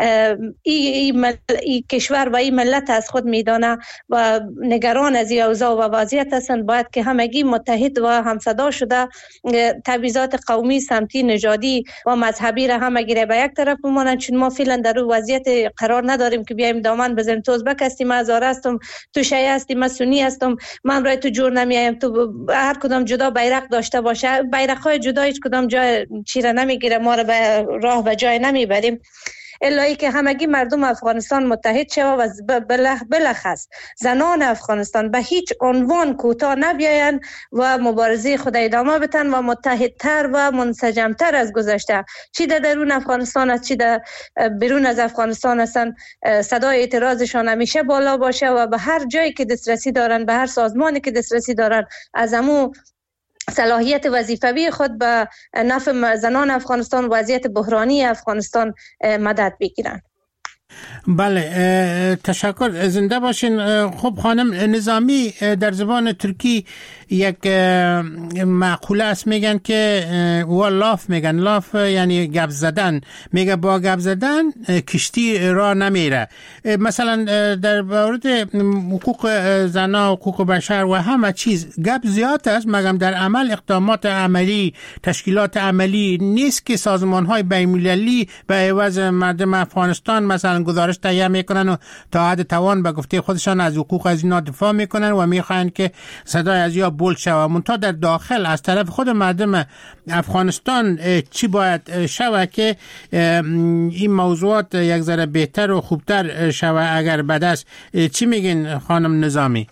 این کشور و این ملت از خود میدانه و نگران از این اوضاع و وضعیت هستند، باید که همگی متحد و همصدا شده تبعیضات قومی، سمتی، نژادی و مذهبی را همگی را به یک طرف بمانند. چون ما فعلا در اون وضعیت قرار نداریم که بیایم دامن بزنیم تو ازبک هستی، من هزاره هستم، تو شیعه هستی، من سنی هستم، من رای تو جور نمیایم، تو هر کدام جدا بیرق داشته باشه. بیرق‌های جدا هیچ کدام جای چیره نمیگیره، ما رو به راه و جای نمیبریم. الهی که همگی مردم افغانستان متحد شود و بلخص زنان افغانستان به هیچ عنوان کوتاه نبیاین و مبارزه خود ادامه بدن و متحدتر و منسجمتر از گذشته، چی در درون افغانستان است چی در بیرون از افغانستان هستند، صدای اعتراضشان همیشه بالا باشه و به هر جایی که دسترسی دارن، به هر سازمانی که دسترسی دارن، از امو صلاحیت وظیفوی خود به نفع زنان افغانستان، وضعیت بحرانی افغانستان مدد بگیرن. بله، تشکر، زنده باشین. خب خانم نظامی، در زبان ترکی یک مقوله است میگن که لاف میگن، لاف یعنی گپ زدن، میگه با گپ زدن کشتی راه نمیره. مثلا در مورد حقوق زنا، حقوق بشر و همه چیز گپ زیاد است، مگم در عمل اقدامات عملی، تشکیلات عملی نیست که سازمان‌های بین‌المللی به عوض مردم افغانستان مثلا گزارش تهیه میکنن و تا حد توان به گفته خودشان از حقوق از اینا دفاع میکنن و میخواین که صدای از یا بلند شود. منتها در داخل از طرف خود مردم افغانستان چی باید شود که این موضوعات یک ذره بهتر و خوبتر شود اگر بد است؟ چی میگین خانم نظامی؟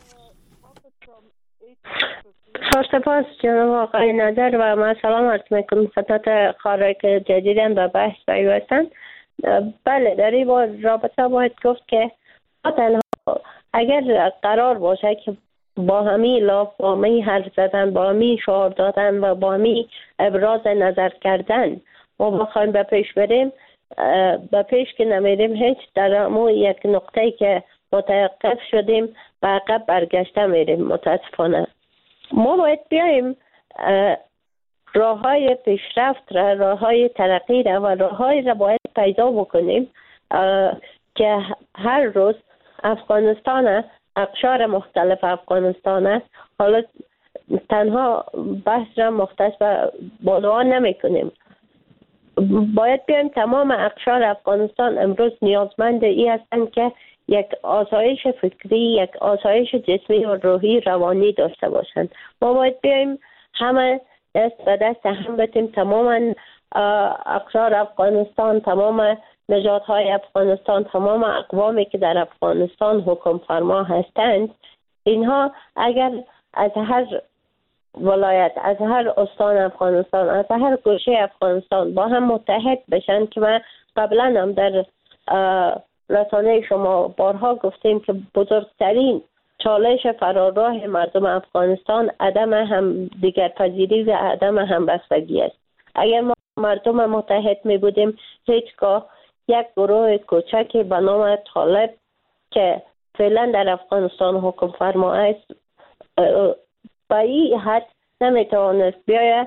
سپاس جناب آقای نظر و من سلام عرض میکنم خدمت خارج که جدیداً به بحث پیوستند. بله، در این رابطه باید گفت که تنها اگر قرار باشه که با همی لاف، با همی حرف زدن، با همی شعار دادن و با همی ابراز نظر کردن ما بخوایم به پیش بریم، به پیش که نمیریم هیچ. در امو یک نقطه‌ای که متوقف شدیم به عقب برگشته میریم متاسفانه. ما باید بیاییم راه‌های پیشرفت را، راه‌های ترقی را و راه‌های را باید پیدا بکنیم که هر روز افغانستان، اقشار مختلف افغانستان، حالا تنها بحث را مختص به بانوان نمی کنیم، باید بیایم تمام اقشار افغانستان امروز نیازمند ای هستند که یک آسایش فکری، یک آسایش جسمی و روحی روانی داشته باشند. ما باید بیایم همه دست به دست هم بتیم، تمام اقشار افغانستان، تمام نژادهای افغانستان، تمام اقوامی که در افغانستان حکم فرما هستند، اینها اگر از هر ولایت، از هر استان افغانستان، از هر گوشه افغانستان با هم متحد بشن، که من قبلا هم در رسانه شما بارها گفتیم که بزرگترین چالش فراراه مردم افغانستان عدم هم دیگر پذیری و عدم همبستگی است. اگر ما مردم متحد می بودیم، هیچگاه یک گروه کوچکی به نام طالب که فعلا در افغانستان حکم فرما است به این حد نمی توانست بیاید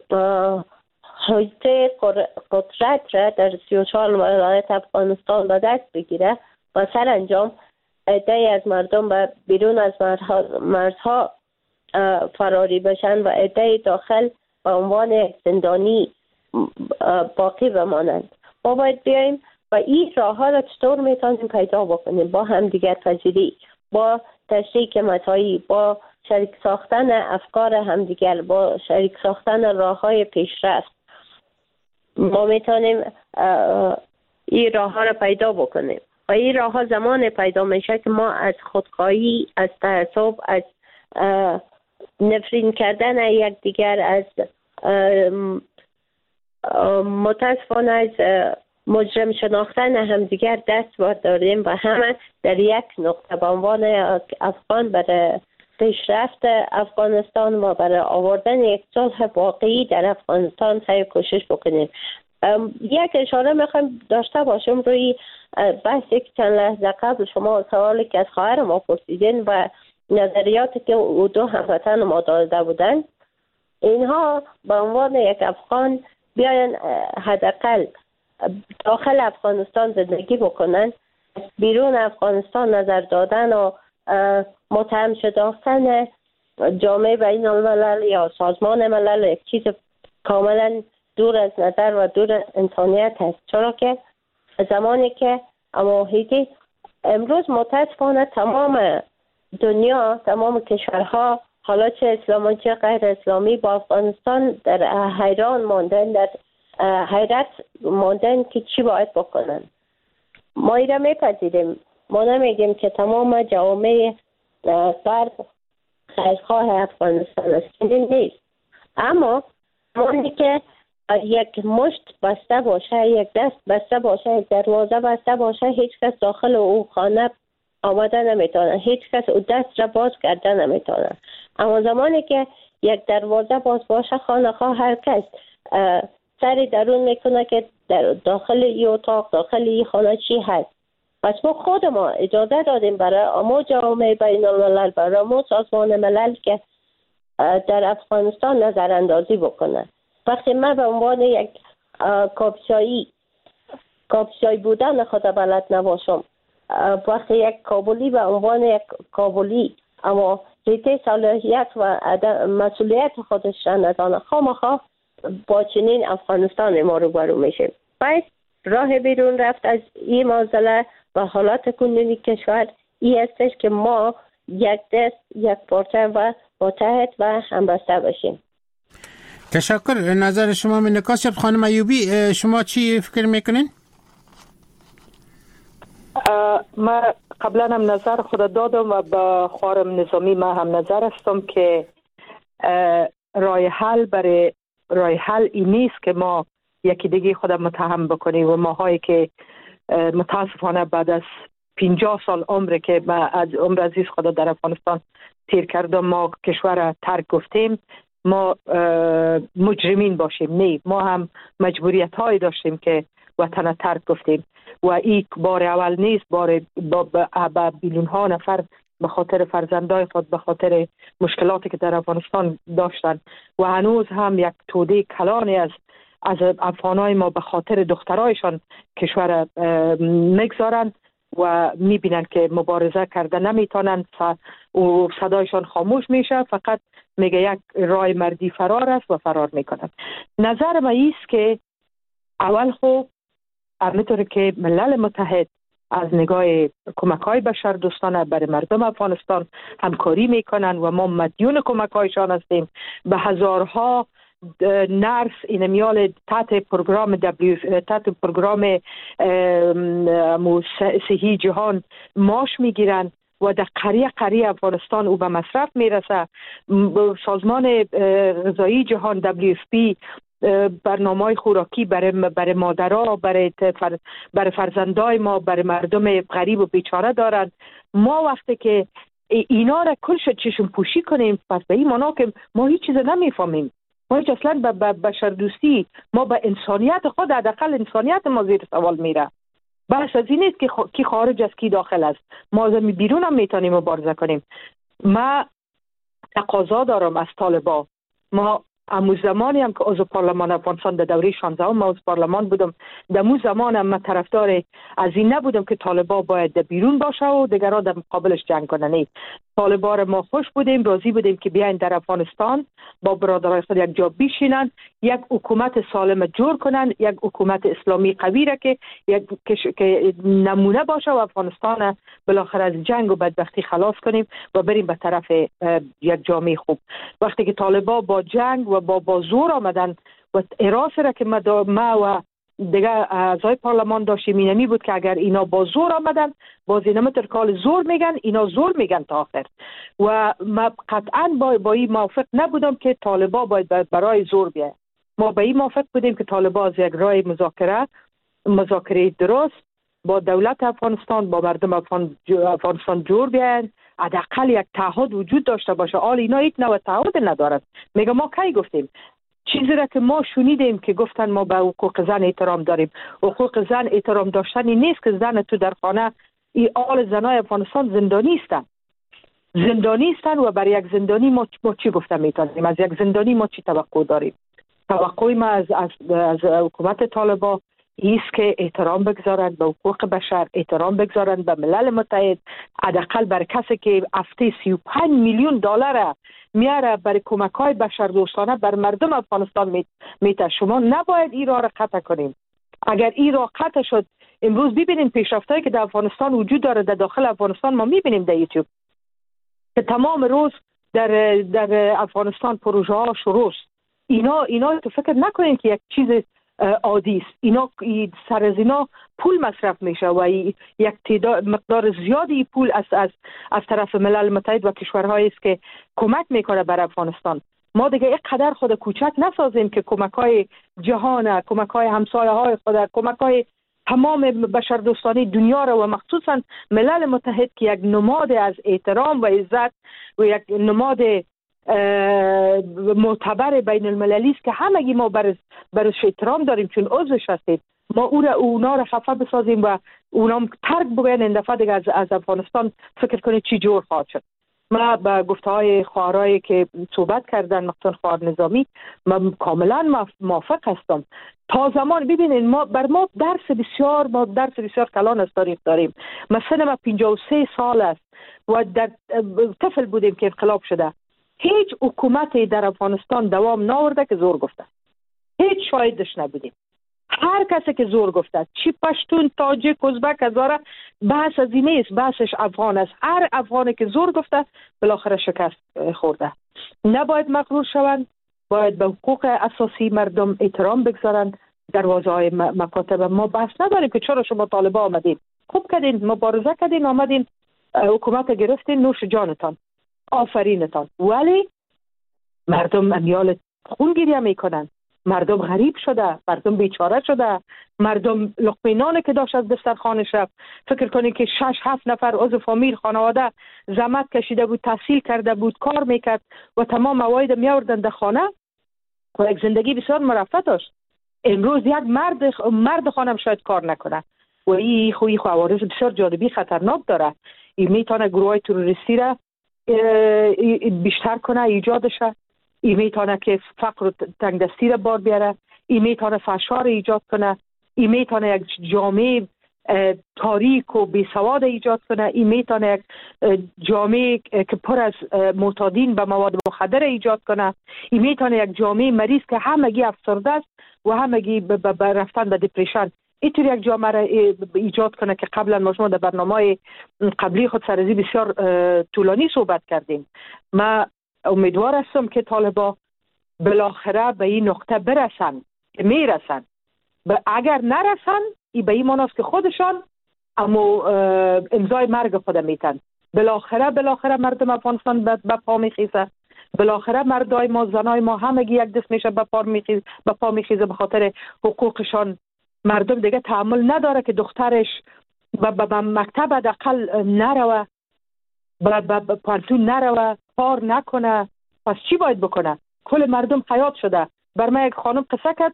حوزه قدرت را در 34 ولایت افغانستان به دست بگیره و سرانجام عده‌ای از مردم به بیرون از مرزها فراری بشن و عده‌ای داخل به عنوان یک زندانی باقی بمانند. ما باید بیاییم و این راه ها را چطور میتونیم پیدا بکنیم؟ با همدیگر پذیری، با تشریک متاعی، با شریک ساختن افکار همدیگر، با شریک ساختن راه های پیشرفت ما میتونیم این راه ها را پیدا بکنیم. و این راه ها زمان پیدا میشه که ما از خودخواهی، از تعصب، از نفرین کردن یکدیگر، از متاسفانه از مجرم شناختن همدیگر دست برداریم و همه در یک نقطه به عنوان افغان برای پیشرفت افغانستان و برای آوردن یک صلح واقعی در افغانستان سعی کوشش بکنیم. یک اشاره میخوایم داشته باشیم روی بحثی که چند لحظه قبل شما سوالی که از خواهر ما پرسیدین و نظریاتی که او دو هموطن ما داده بودن، اینها به عنوان یک افغان بیاین حداقل داخل افغانستان زندگی بکنن، بیرون افغانستان نظر دادن و متهم شداختن جامعه بین الملل یا سازمان ملل یک چیز کاملا دور از نظر و دور از انسانیت هست. چرا که زمانی که محیطی امروز متاسفانه تمام دنیا، تمام کشورها، حالا چه اسلامی چه غیر اسلامی، با افغانستان در حیران ماندن، در حیرت ماندن که چی باید بکنن. ما ایره میپذیریم. ما نمیگیم که تمام جوامع غرب خیرخواه افغانستان است، نیست. اما مانی که یک مشت بسته باشه، یک دست بسته باشه، یک دروازه بسته باشه، هیچ کس داخل او خانه آمده نمیتونه، هیچ کس او دست را باز کرده نمیتونه. اما زمانی که یک دروازه باز باشه، خانه خواه هر کس سری درون میکنه که در داخل این اتاق، داخل این خانه چی هست. پس ما خود ما اجازه دادیم برای امو جامعه بین الملل، برای امو سازمان ملل که در افغانستان نظر اندازی بکنه. وقتی من به عنوان یک کاپیسایی بودن خود بلد نباشم، وقتی یک کابلی به عنوان یک کابلی اما ریته صلاحیت و مسئولیت خودش را ندانه، خامخواه با چنین افغانستان ما روبرو میشیم. پس راه بیرون رفت از این معضله و حالات کنونی کشور این استش که ما یک دست، یک پارچه و متحد و همبسته باشیم. تشکر. نظر شما من نکاس شد. خانم ایوبی، شما چی فکر میکنین؟ من قبلا هم نظر خود دادم و با خوارم نظامی ما هم نظر هستم که راه حل این نیست که ما یکی دیگه خود متهم بکنیم و ماهایی که متاسفانه بعد از 50 سال عمر که ما از عمر عزیز خدا در افغانستان تیر کردم، ما کشور ترک گفتیم، ما مجرمین باشیم. نه، ما هم مجبوریت هایی داشتیم که وطن ترک گفتیم و این بار اول نیست. بار با بیلیون ها نفر به خاطر فرزندای خود، به خاطر مشکلاتی که در افغانستان داشتن و هنوز هم یک توده کلانی از افغانای ما به خاطر دخترایشان کشور میگذارن و میبینن که مبارزه کرده نمیتونن و صدایشان خاموش میشه، فقط میگه یک رای مردی فرار است و فرار میکنن. نظر ما ایست که اول خوب همینطور که ملل متحد از نگاه کمک‌های بشردوستانه برای مردم افغانستان همکاری میکنن و ما مدیون کمک‌هایشان هستیم. به هزارها نرس اینمیال تحت پروگرام صحی جهان معاش میگیرن و در قریه افغانستان او به مصرف میرسه. سازمان غذایی جهان WFP برنامه‌های خوراکی برای مادرها، برای فرزندای ما، برای مردم غریب و بیچاره دارند. ما وقتی که اینا را کلش چشم پوشی کنیم، پس به این معنا که ما هیچ چیز نمیفهمیم. ما هیچ اصلا به بشردوستی، ما به انسانیت خود، حداقل انسانیت ما زیر سوال میره. بحث از این نیست که کی خارج است کی داخل است. ما از بیرون هم میتونیم مبارزه کنیم. ما تقاضا دارم از طالبا. ما امو زمانی هم که عضو پارلمان افغانستان در دوره 16 ما عضو پارلمان بودم، در امو زمان هم من طرفدار از این نبودم که طالبا باید در بیرون باشه و دیگران در مقابلش جنگ کنن. نه، طالبا ما خوش بودیم، راضی بودیم که بیاین در افغانستان با برادرای خود یک جا بشینن، یک حکومت سالم جور کنن، یک حکومت اسلامی قوی را که نمونه باشه و افغانستان بالاخره از جنگ و بدبختی خلاص کنیم و بریم به طرف یک جامعه خوب. وقتی که طالبا با جنگ و با زور آمدن و اراده را که ما و دیگه اعضای پارلمان داشتیم اینمی بود که اگر اینا با زور آمدن، باز اینا ترکال زور میگن، اینا زور میگن تا آخر. و ما قطعا با این موافق نبودم که طالبا باید برای زور بیاید. ما با این موافق بودیم که طالبا از یک راه مذاکره درست با دولت افغانستان، با مردم افغانستان جور بیاین، حداقل یک تعهد وجود داشته باشه. حال اینا هیچ نوع تعهد ندارد. میگه ما کی گفتیم؟ چیزی را که ما شنیدیم که گفتن ما به حقوق زن احترام داریم. حقوق زن احترام داشتنی نیست که زن تو در خانه، این آل زنای افغانستان زندانی هستن و برای یک زندانی ما چی گفته میتونیم؟ از یک زندانی ما چی توقع داریم؟ توقع ما از حکومت طالبان ایست که احترام بگذارند به حقوق بشر، احترام بگذارند به ملل متحد. حداقل برای کسی که هفته 35 میلیون دلار میاره برای کمک‌های بشردوستانه بر مردم افغانستان میته، شما نباید این راه را قطع کنیم. اگر این راه قطع شد، امروز ببینیم پیشرفتایی که در افغانستان وجود داره، در داخل افغانستان ما میبینیم در یوتیوب که تمام روز در افغانستان پروژه ها شروع است. اینا تو فکر نکنین که یک چیز عادی است. اینا سر از اینا پول مصرف میشه و یک مقدار زیادی پول از طرف ملل متحد و کشورهایی است که کمک میکنه بر افغانستان. ما دیگه اینقدر خود کوچک نسازیم که کمک‌های جهان، کمک‌های همسایه‌های خود، کمک‌های تمام بشردوستانی دنیا را و مخصوصا ملل متحد که یک نماد از احترام و عزت و یک نماد معتبر بین المللی است که همگی ما برش احترام داریم چون عضوش هستیم، ما اونا را خفه بسازیم و اونا ترک بگوین این دفعه دیگه از افغانستان فکر کنید چی جور خواهد شد. ما با گفته‌های خواهرایی که صحبت کردن مخصوصا خواهر نظامی من کاملا موافق هستم. تا زمان ببینید ما درس بسیار کلان از تاریخ داریم. مثلا ما 53 سال است و در طفل بودیم که انقلاب شده. هیچ حکومتی در افغانستان دوام نآورده که زور گفته. هیچ شاهدش نبودیم. هر کسی که زور گفته، چی پشتون، تاجیک، ازبک، هزاره، بحث از اینه است، بحثش افغان است. هر افغانی که زور گفته بالاخره شکست خورده. نباید مغرور شوند، باید به حقوق اساسی مردم احترام بگذارند. دروازه های مکاتب ما بحث نداریم که چرا شما طالبان آمدین، خوب کردین، مبارزه کردین، آمدین حکومت گرفتین، نوش جانتان، آفرینتان. ولی مردم امیال خون گریه میکنن، مردم غریب شده، مردم بیچاره شده، مردم لقمه نانی که داشت از دسترخوانش رفت. فکر کنید که 6-7 نفر عضو فامیل خانواده زحمت کشیده بود، تحصیل کرده بود، کار میکرد و تمام مواید میاوردن در خانه و یک زندگی بسیار مرفه داشت. امروز یک مرد خانم شاید کار نکنه و این خوی عوارض بسیار جانبی خطرناک داره. این میتونه گروه تروریستی را بیشتر کنه، ایجادشه. این میتونه که فقر و تنگدستی را بار بیاره. این میتونه فحشا ایجاد کنه. این میتونه یک جامعه تاریک و بیسواد ایجاد کنه. این میتونه یک جامعه که پر از معتادین به مواد مخدر ایجاد کنه. این میتونه یک جامعه مریض که همگی افسرده است و همگی رفتن به دپرشن. اینطور یک جامعه را ایجاد کنه که قبلا ما در برنامه قبلی خود سرزی بسیار طولانی صحبت کردیم. ما امیدوار هستم که طالبان بالاخره به این نقطه برسن که میرسن. اگر نرسن به این معناست که خودشان اما امضای مرگ خود میتن. بالاخره مردم افغانستان به پا میخیزه. بالاخره مردای ما، زنای ما همگی یک دست میشه به پا میخیزه به خاطر حقوقشان. مردم دیگه تحمل نداره که دخترش به مکتب حداقل نروه، به پانتون نروه، کار نکنه. پس چی باید بکنه؟ کل مردم حیات شده. بر من یک خانم قصه کرد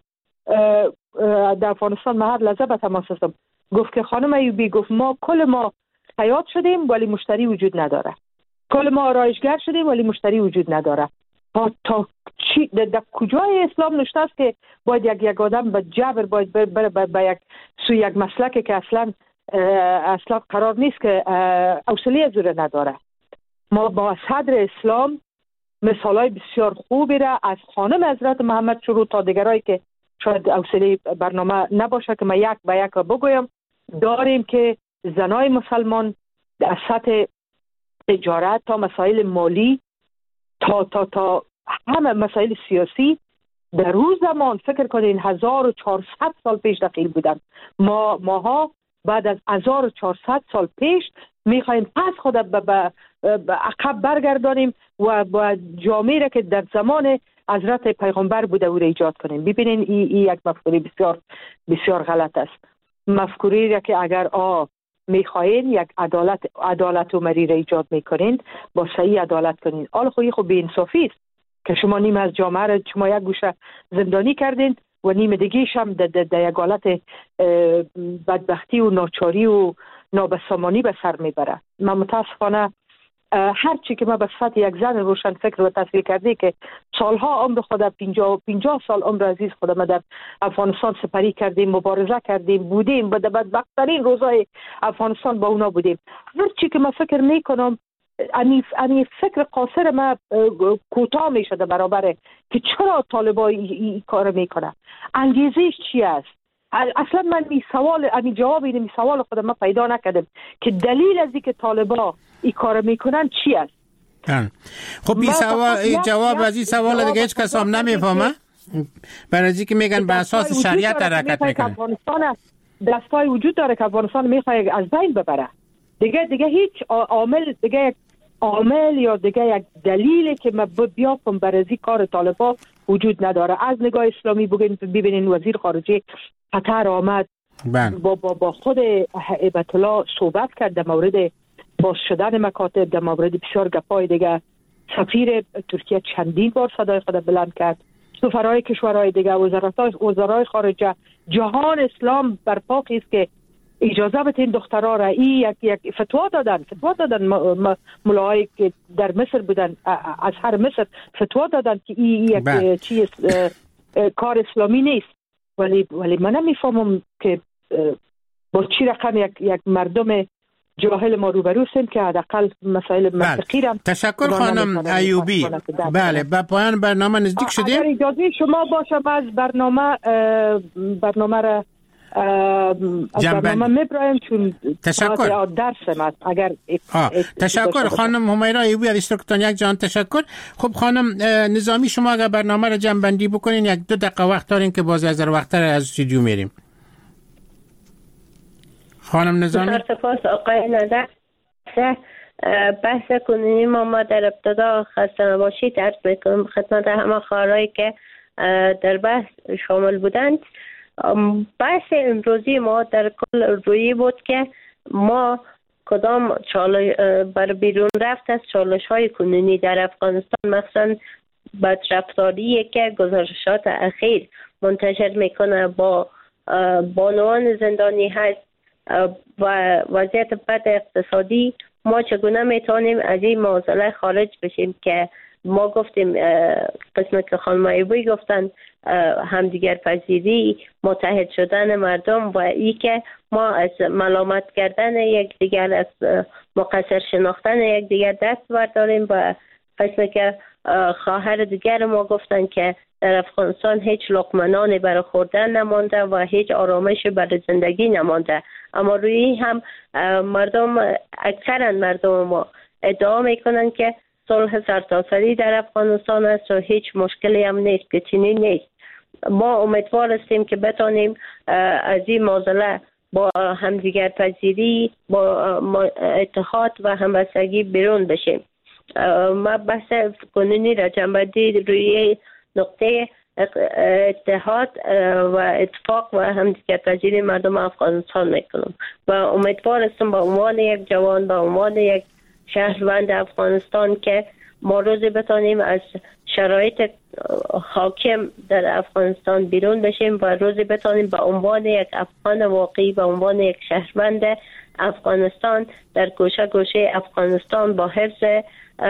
در افغانستان، من هر لحظه به تماس هستم. گفت که خانم ایوبی، گفت کل ما حیات شدیم ولی مشتری وجود نداره. کل ما آرایشگر شدیم ولی مشتری وجود نداره. تا چی در کجای اسلام نوشته است که باید یک آدم به جبر باید بره به یک مسلکی که اصلا قرار نیست، که حوصله از او نداره. ما با صدر اسلام مثالای بسیار خوبی را از خانم حضرت محمد شروع تا دیگرایی که شاید حوصله برنامه نباشه که من یک به یک بگویم داریم که زنای مسلمان در سطح تجارت تا مسائل مالی تا همه مسائل سیاسی در روز زمان فکر کنین 1400 سال پیش دخیل بودن. ماها بعد از 1400 سال پیش میخوایم پس خود به عقب برگردانیم و با جامعه را که در زمان حضرت پیغمبر بوده او را ایجاد کنیم. ببینین این یک مفکوره بسیار بسیار غلط است. مفکوره را که اگر میخواین یک عدالت عمری را ایجاد میکنین، با صحیح عدالت کنین. حال خب بی‌انصافی است که شما نیم از جامعه را شما یک گوشه زندانی کردین و نیم دیگه‌اش هم در یک حالت بدبختی و ناچاری و نابسامانی به سر میبره. من متاسفانه هر چی که ما به صفت یک زن روشن فکر و تحصیل کرده که سالها عمر خود 50 سال عمر عزیز خود ما در افغانستان سپری کردیم، مبارزه کردیم، بودیم به بدبخت‌ترین روزای افغانستان با اونا بودیم. هر چی که ما فکر میکنم انی فکر قاصر ما کوتاه میشه در برابر که چرا طالبان این کار میکنه، انگیزش چی است. اصلا من جواب این سوال خود ما پیدا نکردم که دلیل از اینکه طالبان این کار میکنن چی است. خب این جواب از این سوال دیگه هیچ کس هم نمیفهمه. برای که میگن به اساس شریعت حرکت میکنه. دستای وجود داره که افغانستان میخواد از بین ببره. دیگه هیچ عامل یا دیگه یک دلیلی که ما بیافم برای کار طالبان وجود نداره. از نگاه اسلامی ببینین وزیر خارجه قطر آمد با خود هیبت الله صحبت کرد در مورد باز شدن مکاتب، در مورد بسیار گپای دیگه. سفیر ترکیه چندین بار صدای خود بلند کرد. سفرهای کشورهای دیگه، وزرای خارجه، جهان اسلام برپا است که اجازه بدین دخترها را. یک فتوا دادن مولایی که در مصر بودن، از هر مصر فتوا دادن که یک چیز کار اسلامی نیست. ولی من نمیفهمم که با چی رقم یک مردم جاهل ما روبرو هستیم که حداقل مسائل منطقی را. تشکر خانم ایوبی. بله، به پایان برنامه نزدیک شدیم. اگر اجازه شما باشم از برنامه را میبرایم چون تشکر درسم است. اگر تشکر خانم همیرا ایوبی از اشتراکتان یک جان تشکر. خب خانم نظامی، شما اگر برنامه را جمع بندی بکنین 1-2 دقیقه وقت دارین که باز از وقت از استودیو میریم. خانم نظامی. سپاس آقای نظر. بحث کنونی ما در ابتدا خسته نباشید عرض میکنم خدمت همه خواهرایی که در بحث شامل بودند. بحث امروزی ما در کل روی بود که ما کدام بر بیرون رفت از چالش های کنونی در افغانستان، مثلا بدرفتاری که گزارشات اخیر منتشر میکنه با بانوان زندانی هست و وضعیت بد اقتصادی، ما چگونه میتونیم از این معضله خارج بشیم که ما گفتیم قسمت که خانم ایوبی گفتن همدیگر پذیری، متحد شدن مردم و ای که ما از ملامت کردن یکدیگر، از مقصر شناختن یکدیگر دست برداریم و قسمت که خواهر دیگر ما گفتن که در افغانستان هیچ لقمه نانی برای خوردن نمانده و هیچ آرامش برای زندگی نمانده. اما روی هم اکثر مردم ما ادعا میکنن که صلح سرتاسری در افغانستان است و هیچ مشکلی هم نیست که چنین نیست. ما امیدوار هستیم که بتانیم از این معضله با همدیگر پذیری، با اتحاد و همبستگی بیرون بشیم. ما بحث کنونی را جنبندی روی نقطه اتحاد و اتفاق و همدیگر پذیری مردم افغانستان میکنم و امیدوار هستم با عنوان یک جوان، با عنوان یک شهروند افغانستان که ما روزی بتانیم از شرایط حاکم در افغانستان بیرون بشیم و روزی بتانیم به عنوان یک افغان واقعی، به عنوان یک شهروند افغانستان در گوشه گوشه افغانستان با حفظ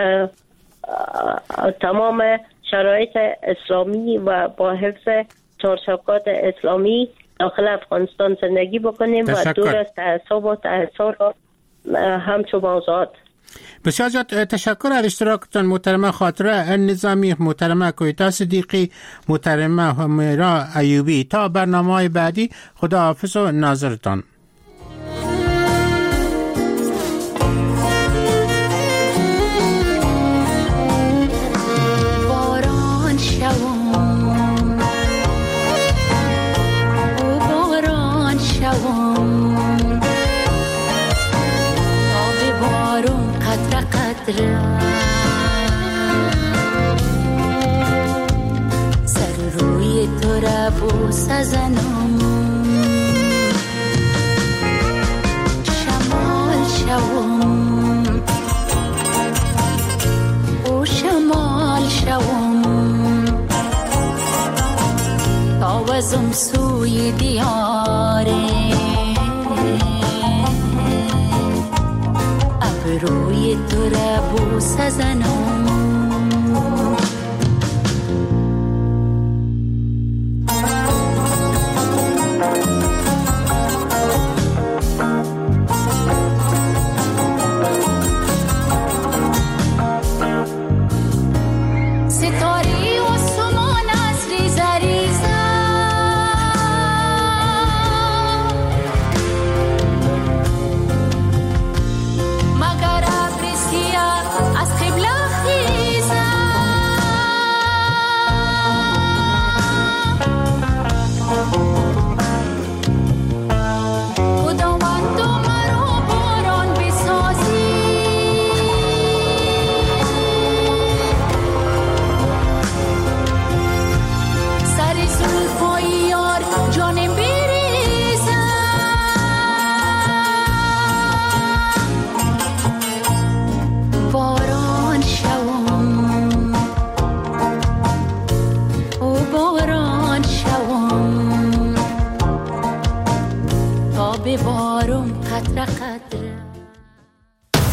تمام شرایط اسلامی و با حفظ چارچوبات اسلامی داخل افغانستان زندگی بکنیم و دور از تعصب و تحصر همچو موضوعات. بسیار زیاد تشکر از اشتراکتان محترمه خاطره نظامی، محترمه کویتا صدیقی، محترمه همیرا ایوبی. تا برنامه‌های بعدی خداحافظ و ناظرتان. سر روی تو را بوس زنم، شمال شوم و شمال شوم، تاوزم سوی دیاره روی تو را بوس زنم.